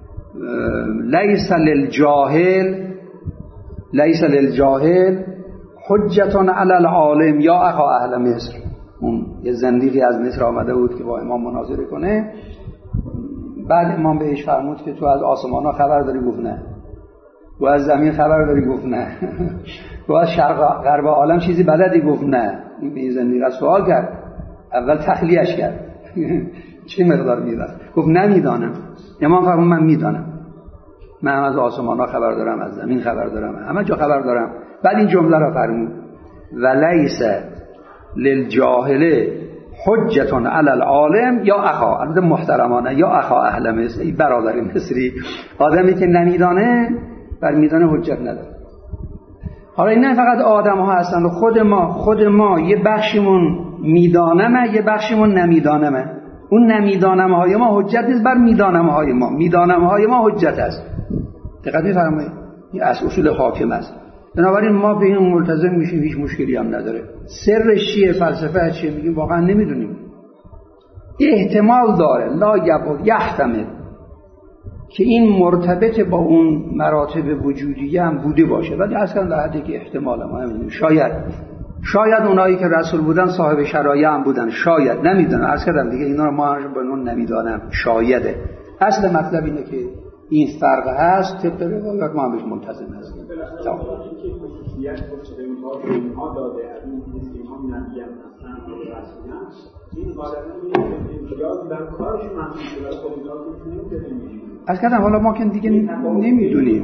لیس للجاهل حجة علی العالم یا اخا اهل مصر. اون یه زندیقی از مصر آمده بود که با امام مناظره کنه. بعد امام بهش فرمود که تو از آسمان ها خبر داری؟ گفت نه. تو از زمین خبر داری؟ گفت نه. تو از شرق غرب عالم چیزی بلدی؟ گفت نه. این به این زندیق از سوال کرد، اول تخلیه‌اش کرد چه مقدار میدونم؟ گفت نمیدانم. امام فرمود من میدانم، من از آسمان ها خبر دارم، از زمین خبر دارم، همه جا خبر دارم. بعد این جمله را فرمود ولیس للجاهل حجة علی العالم یا اخا، البته محترمانه، یا اخا اهل مصر، ای برادر مصری. آدمی که نمیدانه بر میدانه حجت نداره. حالا این نه فقط آدم ها هستن، خود ما یه بخشیمون میدانمه، یه بخشیمون نمیدانمه. اون نمیدانمه های ما حجت نیست بر میدانمه های ما، میدانمه های ما حجت است. دقت می‌فرمایید؟ این از اصول حاکم است. بنابراین ما به این ملتزم میشیم، هیچ مشکلی هم نداره. سرش چیه، فلسفه چیه، میگیم واقعا نمیدونیم. احتمال داره، لا یحتمل، که این مرتبط با اون مراتب وجودیه هم بوده باشه، ولی اصلا در حدی که احتمال ما نمیدونیم. شاید اونایی که رسول بودن صاحب شرایع هم بودن، شاید، نمیدونم. عرض کردم دیگه اینا رو ما با اون نمیدانم، شایده. اصل مطلب اینه که این فرق هست، طبق روایات ما هم بهش منتظم هستیم. تمام. اینکه خصوصیت به اینها داده از این نیست که اینها نبی هم هستن رسولن، این غالبا امتیاز در کارش محسوب شده، خب اینها رو نمی‌دونیم. از کردم حالا ما که دیگه نمیدونیم.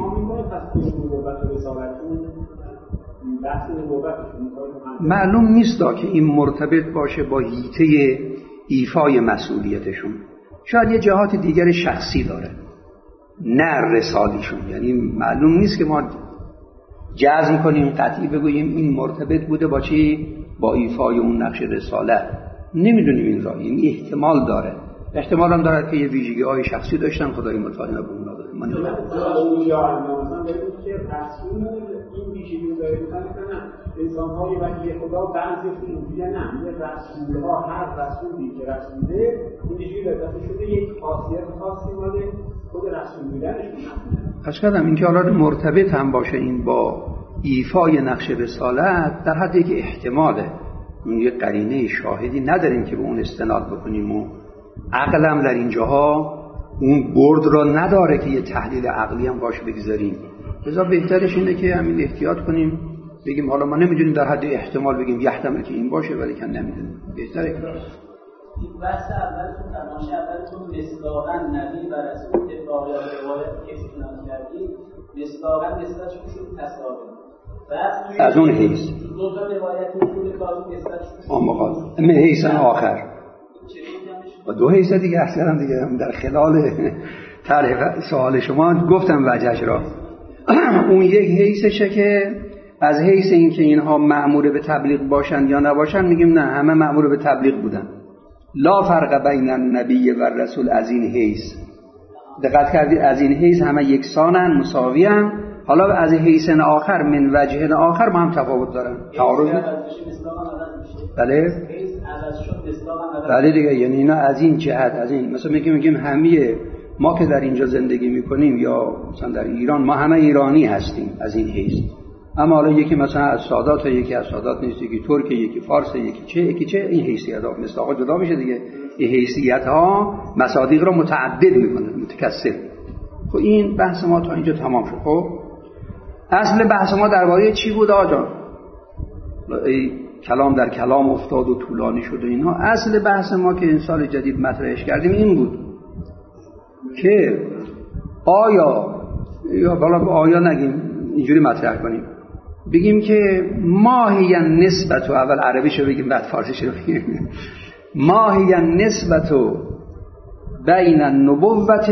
معلوم نیست که این مرتبط باشه با حیطه ایفای مسئولیتشون. شاید یه جهات دیگر شخصی داره، نه رسالیشون. یعنی معلوم نیست که ما جزم کنیم قطعی بگوییم این مرتبط بوده با چی؟ با ایفای اون نقش رسالت. نمیدونیم این را. این احتمال داره. احتمال هم دارد که یه ویژگی های شخصی داشتن، خدای متعال به اونا داره. من نمیدونم. مثلا بگیم که رسول این ویژگی داره، مثلا انسان‌های ولی خدا بعضی اینجوریه، نه، رسول‌ها هر رسولی که رسوله این ویژگی داره، شده یک خاصیت خاصی مال خود رسول بودنشون. اشکدم این که حالا مرتبط هم باشه این با ایفای نقش رسالت در حدی که احتماله. اون یه قرینه شاهدی نداریم که به اون استناد بکنیم و عقلم در اینجاها اون برد را نداره که یه تحلیل عقلی هم باشه بگذاریم. لذا بهترش اینه که همین احتیاط کنیم، بگیم حالا ما نمیدونیم، در حد احتمال بگیم یحتمل که این باشه ولی که نمیدونیم. بهتره این بحث اولتون تماشه اولتون مصداقاً نبی و رسول ادعای روایت کسی نام کردید، مصداقاً نسبتش میشه تساوی. از اون حیث دو تا روایت اصول کاظم نسبتش من حیث آخر چه میگمش و دو حیث دیگه عرض کردم دیگه در خلال طرح سوال شما گفتم وجهش را. اون یک حیثشه که از حیث این که اینها مأمور به تبلیغ باشن یا نباشن میگیم نه، همه مأمور به تبلیغ بودن. لا فرق بین النبی و رسول از این حیث. دقت کردید از این حیث همه یکسانن، مساویان. حالا از حیث آخر من وجه آخر با هم تفاوت دارن. تعارض بله بله دیگه، یعنی اینا از این جهت، از این مثلا میگیم همه ما که در اینجا زندگی میکنیم یا مثلا در ایران ما همه ایرانی هستیم از این حیث. اما حالا یکی مثلا از سادات، یکی از سادات نیست، یکی ترک، یکی فارس، یکی چه این حیثیت ها مصداقا جدا میشه دیگه. این حیثیت ها مصادیق را متعدد میکنه، متکثر. خب این بحث ما تا اینجا تمام شد. خب اصل بحث ما درباره چی بود آقا؟ ای کلام در کلام افتاد و طولانی شد و اینها. اصل بحث ما که این سال جدید مطرحش کردیم این بود که آیا، یا بالا آیا نگیم، اینجوری مطرح کنیم، بگیم که ماهی نسبت، و اول عربیشو بگیم بعد فارسیشو بگیم. ماهی نسبت بین النبوت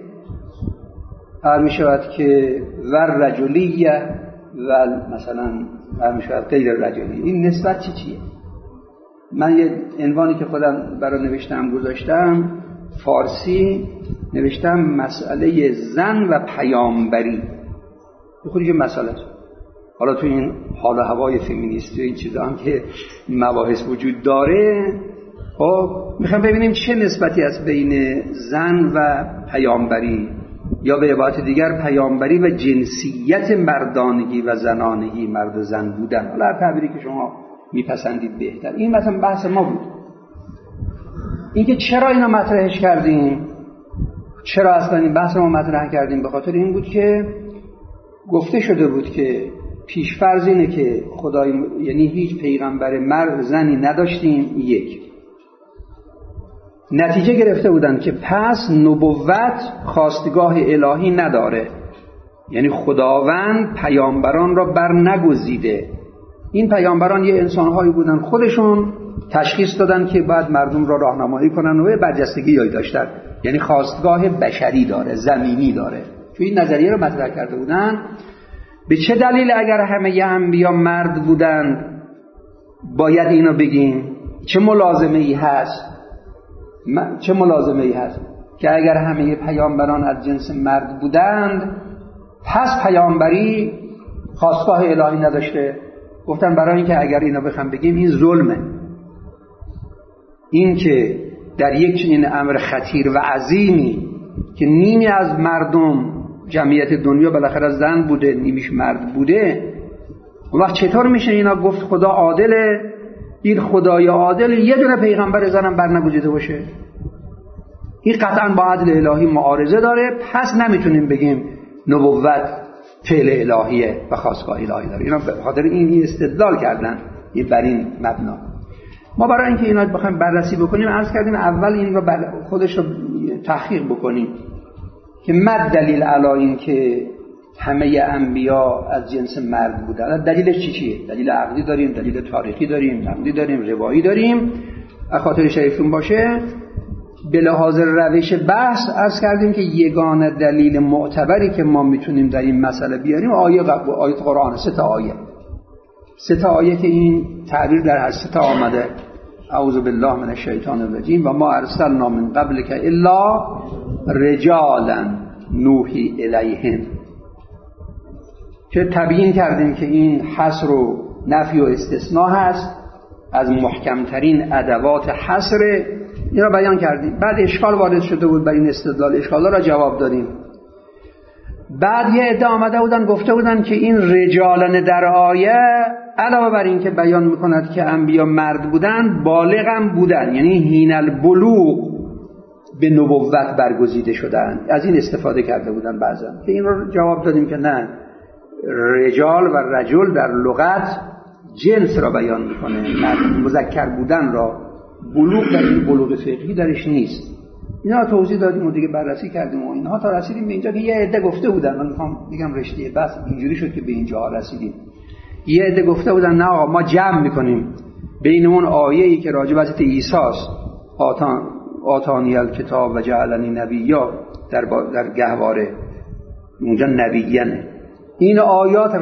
می شود که ور رجلیه و مثلا می شود غیر رجلیه. این نسبت چیه؟ من یه عنوانی که خودم برای نوشتم گذاشتم فارسی، نوشتم مسئله زن و پیامبری. خودش مسئله. حالا تو این حال و هوای فمینیستی و این چیزا هم که مباحث وجود داره، خب میخوام ببینیم چه نسبتی است بین زن و پیامبری، یا به عبارت دیگر پیامبری و جنسیت مردانگی و زنانگی، مرد و زن بودن. حالا هر تعبیری که شما میپسندید بهتر. این مثلا بحث ما بود. اینکه چرا اینا مطرحش کردیم، چرا اصلا این بحث ما مطرح کردیم، به خاطر این بود که گفته شده بود که پیشفرض اینه که خدای، یعنی هیچ پیغمبر مرد زنی نداشتیم. یک نتیجه گرفته بودن که پس نبوت خواستگاه الهی نداره، یعنی خداوند پیامبران را بر نگزیده. این پیامبران یه انسانهایی بودن خودشون تشخیص دادن که باید مردم را راهنمایی کنن و برجستگی داشتن، یعنی خواستگاه بشری داره، زمینی داره. چون این نظریه رو مطرح کرده بودن. به چه دلیل اگر همه انبیا مرد بودن باید اینو بگیم؟ چه ملازمه ای هست که اگر همه پیامبران از جنس مرد بودند پس پیامبری خواستگاه الهی نداشته؟ گفتن برای اینکه اگر اینو بخوام بگیم این ظلمه. این که در یک چنین امر خطیر و عظیمی که نیمی از مردم جمعیت دنیا بالاخره زن بوده، نیمیش مرد بوده، اون وقت چطور میشه اینا گفت خدا عادله؟ این خدای عادل یه دونه پیغمبر زنم برنگزیده باشه؟ این قطعا با عدل الهی معارضه داره. پس نمیتونیم بگیم نبوت فعل الهیه و خواستگاه الهی داره. اینا به خاطر این استدلال کردن بر این مبنا. ما برای اینکه اینا بخوایم بررسی بکنیم عرض کردیم اول این رو خودش رو تحقیق بکنیم که مد دلیل علی این که همه انبیا از جنس مرد بودن. دلیلش چیه؟ دلیل عقلی داریم، دلیل تاریخی داریم، نقلی داریم، روایی داریم. خاطر شریفتون باشه به لحاظ روش بحث عرض کردیم که یگانه دلیل معتبری که ما میتونیم در این مسئله بیاریم آیه قرآن. 3 تا آیه که این تعبیر در هر 3 تا آمده. اعوذ بالله من الشیطان الرجیم و ما ارسلنا من قبلک الا رجالا نوحی الیهم، که تبیین کردیم که این حصر و نفی و استثناء هست، از محکمترین ادوات حصر. این را بیان کردیم. بعد اشکال وارد شده بود بر این استدلال، اشکالا را جواب دادیم. بعد یه عده آمده بودن گفته بودن که این رجالن در آیه علاوه بر این که بیان میکند که انبیا مرد بودن، بالغ هم بودن، یعنی حین البلوغ به نبوت برگزیده شدن. از این استفاده کرده بودن بعضا، که این رو جواب دادیم که نه، رجال و رجل در لغت جنس را بیان میکنه، مذکر بودن را. بلوغ در این بلوغ فقهی درش نیست. اینا توضیح دادیم و دیگه بررسی کردیم و اینها تا رسیدیم به اینجا که یه عده گفته بودن، من میخوام بگم رشته بس اینجوری شد که به اینجا رسیدیم. یه عده گفته بودن نه آقا ما جمع میکنیم بین اون آیه‌ای که راجع به حضرت عیسی است، آتانی الکتاب و جعلنی نبیا در گهواره اونجا نبیینه. این آیات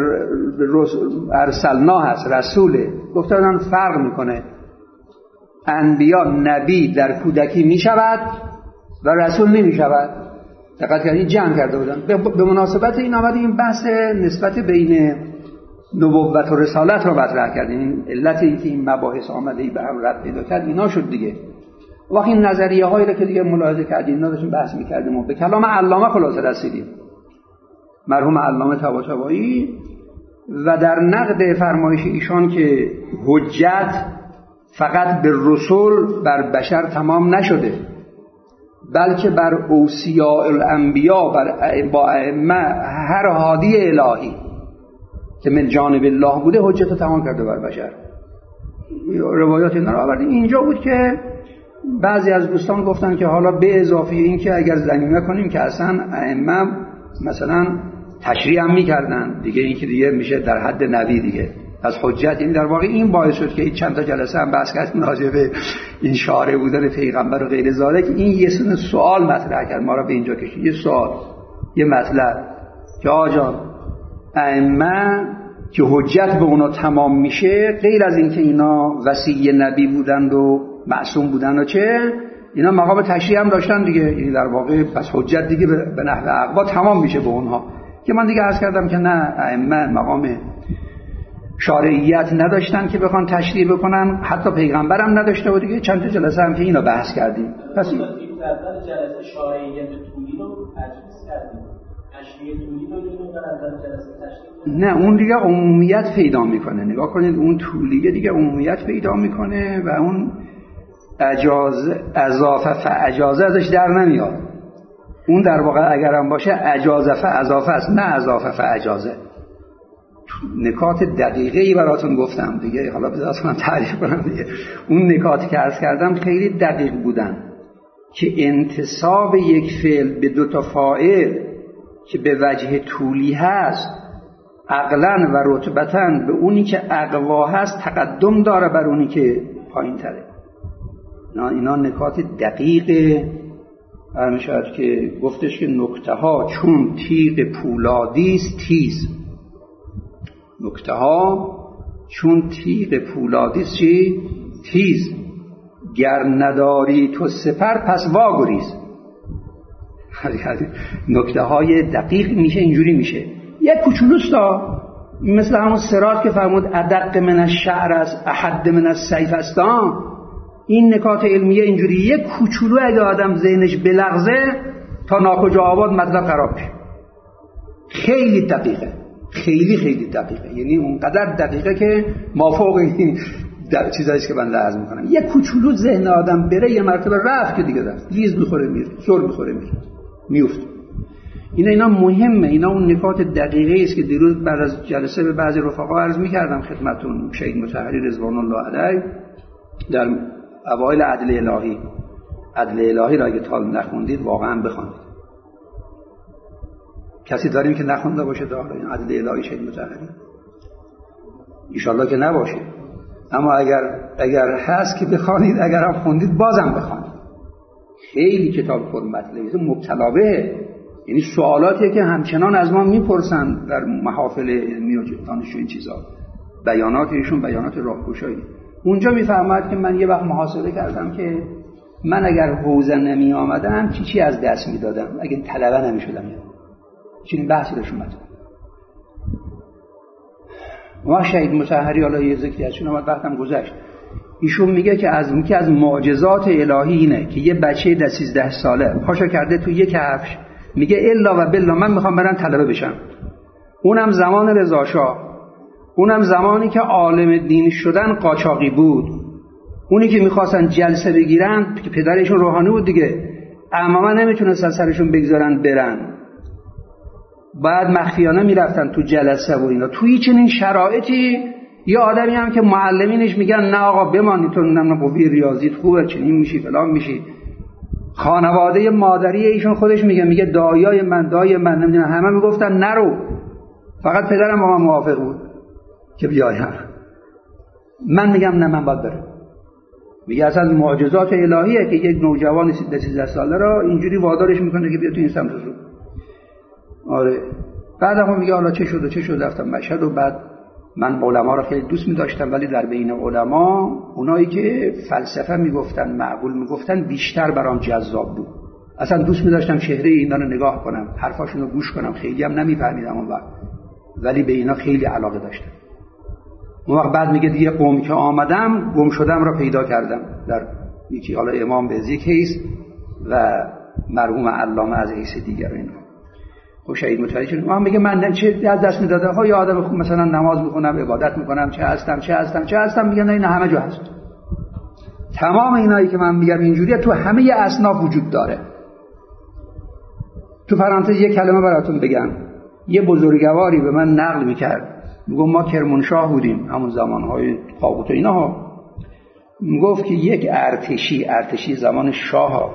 ارسلنا هست، رسوله. گفتن فرق میکنه، انبیا نبی در کودکی میشود و رسول نمیشود. دقت کردید جمع کرده بودن. به مناسبت این آمده این بحث نسبت بین نبوت و رسالت رو مطرح کردیم. این علت این که این مباحث آمده به هم رد پیدا کرد اینا شد دیگه. وقتی این نظریه هایی رو که دیگه ملاحظه کردیم اینا داشتیم بحث می‌کردیم و به کلام علامه خلاصه رسیدیم، مرحوم علامه طباطبایی، و در نقد فرمایش ایشان که حجت فقط به رسول بر بشر تمام نشده بلکه بر اوصیاء الانبیا، با ائمه، هر هادی الهی که من جانب الله بوده حجت رو تمام کرده بر بشر. روایات اینا رو آوردیم. اینجا بود که بعضی از دوستان گفتن که حالا به اضافه این که اگر ضمیمه کنیم که اصلا ائمه مثلا تشریع هم میکردن دیگه، این که دیگه میشه در حد نبی دیگه از حجت. این در واقع این باعث شد که چند تا جلسه هم بحث کردیم راجع به این شارع بودن پیغمبر و غیر ذالک. این یه سن سوال مطرح کرد، ما را به اینجا کشید. یه سوال، یه مطلب که آجا ائمه که حجت به اونا تمام میشه، غیر از این که اینا وصی نبی بودند و معصوم بودند و چه، اینا مقام تشریع هم داشتن دیگه. این در واقع پس حجت دیگه به نحو اقوا تمام میشه به اونها. که من دیگه عرض کردم که نه، ائمه مقام شارعیت نداشتن که بخوان تشریع بکنن، حتی پیغمبر هم نداشته و دیگه چند تا جلسه هم که اینا بحث کردیم. پس این جلسه شارعیت طولی رو تجویز کردیم، تشریع طولی رو در جلسه تشریع نه، اون دیگه عمومیت پیدا میکنه. نگاه کنید اون طولیه دیگه عمومیت پیدا میکنه و اون اضافه فاجازه ازش در نمیاد. اون در واقع اگرم باشه اجازه فاضافه است، نه اضافه فاجازه. نکات دقیقی براتون گفتم دیگه، حالا بذارم تعریف کنم دیگه. اون نکاتی که عرض کردم خیلی دقیق بودن که انتساب یک فعل به دو تا فاعل که به وجه طولی هست عقلاً و رتبتاً به اونی که اقوا هست تقدم داره بر اونی که پایین تره. اینا نکات دقیقه. شاید که گفتش که نکته ها چون تیغ پولادی است تیز. نکته ها چون تیغ پولادی است چی؟ تیز. گر نداری تو سپر پس واگریز. نکته های دقیق میشه، اینجوری میشه. یک کوچولوستا مثل همون صراط که فرمود ادق من الشعر است احد من السیف است. این نکات علمیه اینجوری یک کوچولو اگه آدم ذهنش بلغزه تا ناکجا آباد مطلب خراب میشه. خیلی دقیقه، خیلی خیلی دقیقه، یعنی اونقدر دقیقه که مافوق این چیزایی که من لحظ میکنم. یک کوچولو ذهن آدم بره یه مرتبه رفت که دیگه رفت، لیز میخوره میره، سر میخوره میره، میفته. اینا مهمه. اینا اون نکات دقیقه است که دیروز بعد از جلسه به بعضی رفقا عرض میکردم خدمتتون. شهید مطهری رضوان الله علیه در اوایل عدل الهی را اگه تا نخوندید واقعا بخونید. کسی داریم که نخونده باشه تا این عدل الهی شهید مطهری؟ انشالله که نباشه. اما اگر هست که بخونید، اگر هم خوندید بازم بخونید. خیلی کتاب پرمطلبه، مبتلا به، یعنی سوالاتیه که همچنان از ما میپرسن در محافل علمی و دانشجو. این چیزا بیانات ایشون بیانات راهگشایی. اونجا میفهمد که من یه وقت محاسبه کردم که من اگر حوزه نمی آمدم چی از دست میدادم اگه طلبه نمی شدم. چنین بحثی داشت اومد. ما شهید مطهری حالا یه ذکری ازشون اومد وقتم گذشت. ایشون میگه که از معجزات الهی اینه که یه بچه 13 ساله پاشو کرده تو یک کفش، میگه الا و بالله من میخوام برم طلبه بشم. اونم زمان رضا شاه، اونم زمانی که عالم دین شدن قاچاقی بود، اونی که میخواستن جلسه بگیرن که پدرشون روحانی بود دیگه، عماما نمیتونستن سرشون بگذارن برن، بعد مخفیانه میرفتن تو جلسه و اینا. توی چنین شرایطی یه آدمی هم که معلمینش میگن نه آقا بمانی تو، نمیدونم قوی ریاضیت خوبه، چنین میشی فلان میشی. خانواده مادری ایشون خودش میگه دایی من نمیدونم، همه میگفتن نرو، فقط پدرم با من موافق بود که بیایم. من میگم نه، من باید برم. میگه اصلا معجزات الهیه که یک نوجوان 13 ساله را اینجوری وادارش میکنه که بیا تو این سمت رو. آره. بعد هم میگه حالا چه شد رفتم مشهد و بعد من علما رو خیلی دوست می‌داشتم، ولی در بین علما اونایی که فلسفه میگفتن، معقول میگفتن، بیشتر برام جذاب بود. اصلا دوست می‌داشتم چهره اینا رو نگاه کنم، حرفاشون رو گوش کنم. خیلی هم نمی‌فهمیدم اون وقت، ولی به اینا خیلی علاقه داشتم. اون وقت بعد میگه دیگه قوم که آمدم گم شدم را پیدا کردم. در یکی حالا امام به ذکر حیث و مرحوم علامه از حیث دیگر اینا. خب شهید متوجه شد. اون میگه من چه از دست میداده ها، یا آدم خوب مثلا نماز میخونم، عبادت میکنم، چه هستم میگه نه اینا همه جا هست. تمام اینایی که من میگم اینجوریه تو همه اصناف وجود داره. تو پرانتز یک کلمه براتون بگم. یه بزرگواری به من نقل میکرد، میگم ما کرمانشاه بودیم همون زمانهای طاغوت و اینها، میگفت که یک ارتشی زمان شاه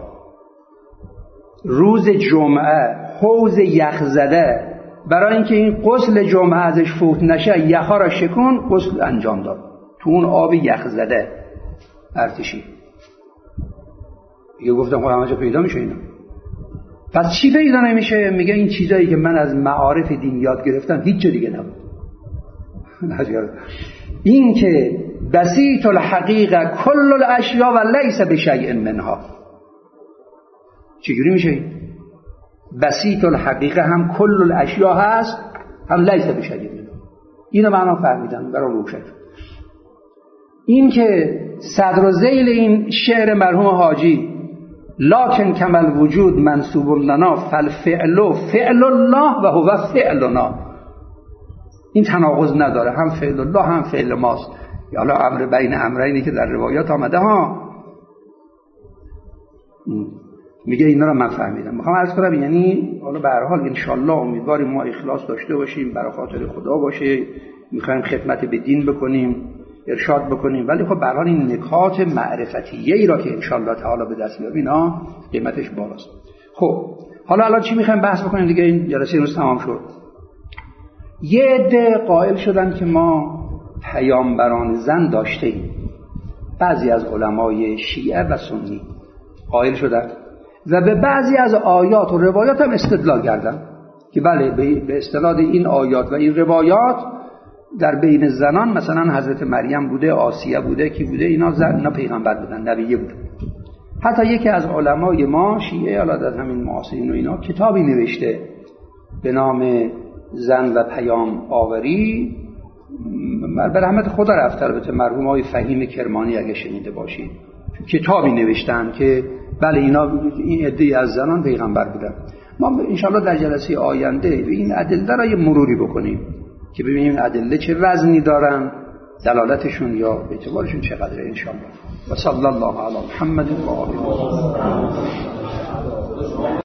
روز جمعه حوض یخ زده برای اینکه این غسل جمعه ازش فوت نشه یخا را شکن غسل انجام داد تو اون آب یخ زده ارتشی. دیگه گفتم خب همه جا پیدا میشه اینا. پس چی پیدا نمیشه؟ میگه این چیزایی که من از معارف دین یاد گرفتم هیچ جا دیگه نبود. این که بسیط الحقیقه کل الاشیاء و لیس بشیء منها. چجوری میشه؟ بسیط الحقیقه هم کل الاشیاء هست، هم لیس بشیء منها. اینو معنا فهمیدم، برام روشن شد. این که صدر و ذیل این شعر مرحوم حاجی لکن کمل وجود منصوب لنا فالفعل فعل الله و هو فعلنا، این تناقض نداره، هم فعل الله هم فعل ماست. یا حالا امر بین امرینی که در روایات آمده ها. میگه اینا رو من فهمیدم. میخوام عرض کنم یعنی حالا به هر حال ان شاء الله امیدواریم ما اخلاص داشته باشیم، برای خاطر خدا باشه، میخوایم خدمت به دین بکنیم، ارشاد بکنیم، ولی خب به هر حال این نکات معرفتیه ای را که ان شاء الله تعالی به دست میاریم اینا قیمتش بالاست. خب حالا الان چی میخوایم بحث بکنیم دیگه؟ این جلسه امروز تمام شد. یه عده قائل شدن که ما پیامبران زن داشته ایم. بعضی از علمای شیعه و سنی قائل شدن و به بعضی از آیات و روایات هم استدلال کردن که بله به استناد این آیات و این روایات در بین زنان مثلا حضرت مریم بوده، آسیه بوده، کی بوده، اینا زن پیغمبر بودن، نبیه بودن. حتی یکی از علمای ما شیعه حالا در همین معاصرین و اینا کتابی نوشته به نام زن و پیام آوری، به رحمت خدا رفته، البته مرحوم آقای فهیم کرمانی اگه شنیده باشید، کتابی نوشتن که بله اینا این عده از زنان پیغمبر بودن. ما انشاءالله در جلسه آینده این ادله را یه مروری بکنیم که ببینیم ادله چه وزنی دارن، دلالتشون یا اعتبارشون چقدره انشاءالله. و صلی الله علی محمد و آله.